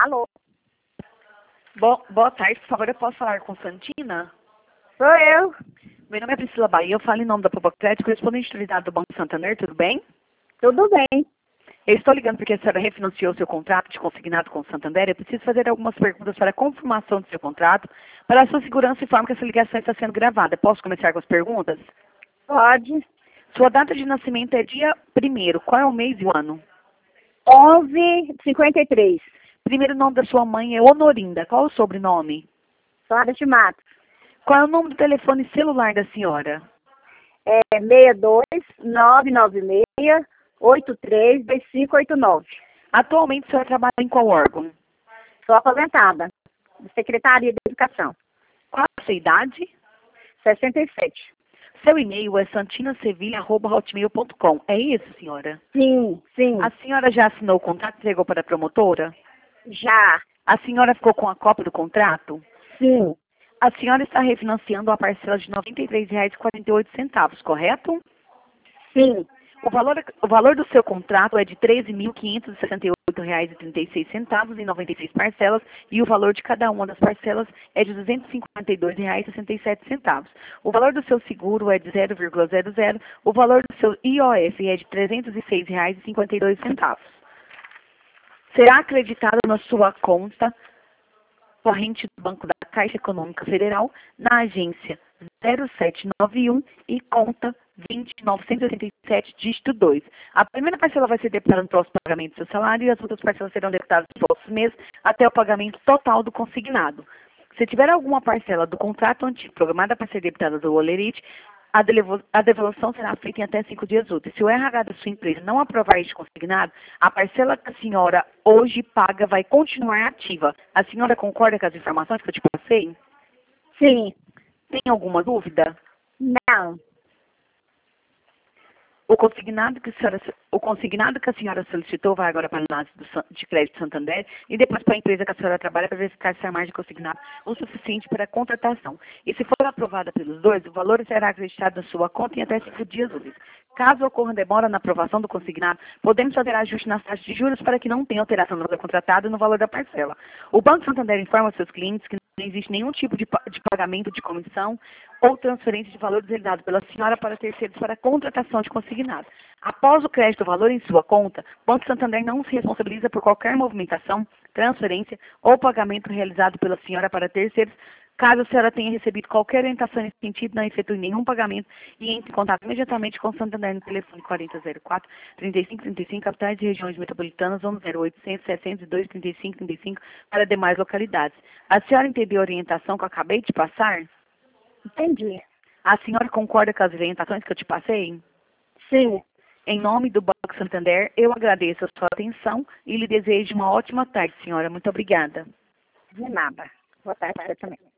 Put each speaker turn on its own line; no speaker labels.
Alô?
Boa tarde, por favor, eu posso falar com Santina?
Sou eu.
Meu nome é Priscila Bahia, eu falo em nome da Popocrédito, correspondente de unidade do Banco Santander, tudo bem?
Tudo bem.
Eu estou ligando porque a senhora refinanciou seu contrato de consignado com o Santander. Eu preciso fazer algumas perguntas para a confirmação do seu contrato. Para a sua segurança, informo que essa ligação está sendo gravada. Posso começar com as perguntas?
Pode.
Sua data de nascimento é dia 1º. Qual é o mês e o ano?
11:53.
Primeiro nome da sua mãe é Honorinda. Qual é o sobrenome?
Soares de Matos.
Qual é o número do telefone celular da senhora?
É 62-996-83-2589.
Atualmente, a senhora trabalha em qual órgão?
Sou aposentada. Secretaria de Educação.
Qual a sua idade?
67.
Seu e-mail é santinasevilha@hotmail.com. É isso, senhora?
Sim, sim.
A senhora já assinou o contrato e entregou para a promotora?
Já.
A senhora ficou com a cópia do contrato?
Sim.
A senhora está refinanciando a parcela de R$ 93,48, correto?
Sim.
O valor do seu contrato é de R$ 13.568,36 em 96 parcelas e o valor de cada uma das parcelas é de R$ 252,67. O valor do seu seguro é de 0,00. O valor do seu IOF é de R$ 306,52. Será acreditado na sua conta corrente do Banco da Caixa Econômica Federal, na agência 0791 e conta 20987, dígito 2. A primeira parcela vai ser debitada no próximo pagamento do seu salário e as outras parcelas serão debitadas nos próximos meses até o pagamento total do consignado. Se tiver alguma parcela do contrato antigo programada para ser debitada do Olerite, a devolução será feita em até 5 dias úteis. Se o RH da sua empresa não aprovar este consignado, a parcela que a senhora hoje paga vai continuar ativa. A senhora concorda com as informações que eu te passei?
Sim.
Tem alguma dúvida?
Não.
O consignado que a senhora solicitou vai agora para a análise de crédito Santander e depois para a empresa que a senhora trabalha para verificar se a margem consignada é o suficiente para a contratação. E se for aprovada pelos dois, o valor será acreditado na sua conta em até 5 dias úteis. Caso ocorra demora na aprovação do consignado, podemos fazer ajuste nas taxas de juros para que não tenha alteração no valor contratado e no valor da parcela. O Banco Santander informa seus clientes que não existe nenhum tipo de pagamento de comissão ou transferência de valores realizado pela senhora para terceiros para contratação de consignado. Após o crédito do valor em sua conta, o Banco Santander não se responsabiliza por qualquer movimentação, transferência ou pagamento realizado pela senhora para terceiros. Caso a senhora tenha recebido qualquer orientação nesse sentido, não efetue nenhum pagamento e entre em contato imediatamente com o Santander no telefone 4004-3535, capitais e regiões metropolitanas, 0800-702-3535 para demais localidades. A senhora entendeu a orientação que eu acabei de passar?
Entendi.
A senhora concorda com as orientações que eu te passei?
Sim.
Em nome do Banco Santander, eu agradeço a sua atenção e lhe desejo uma ótima tarde, senhora. Muito obrigada.
De nada. Boa tarde também.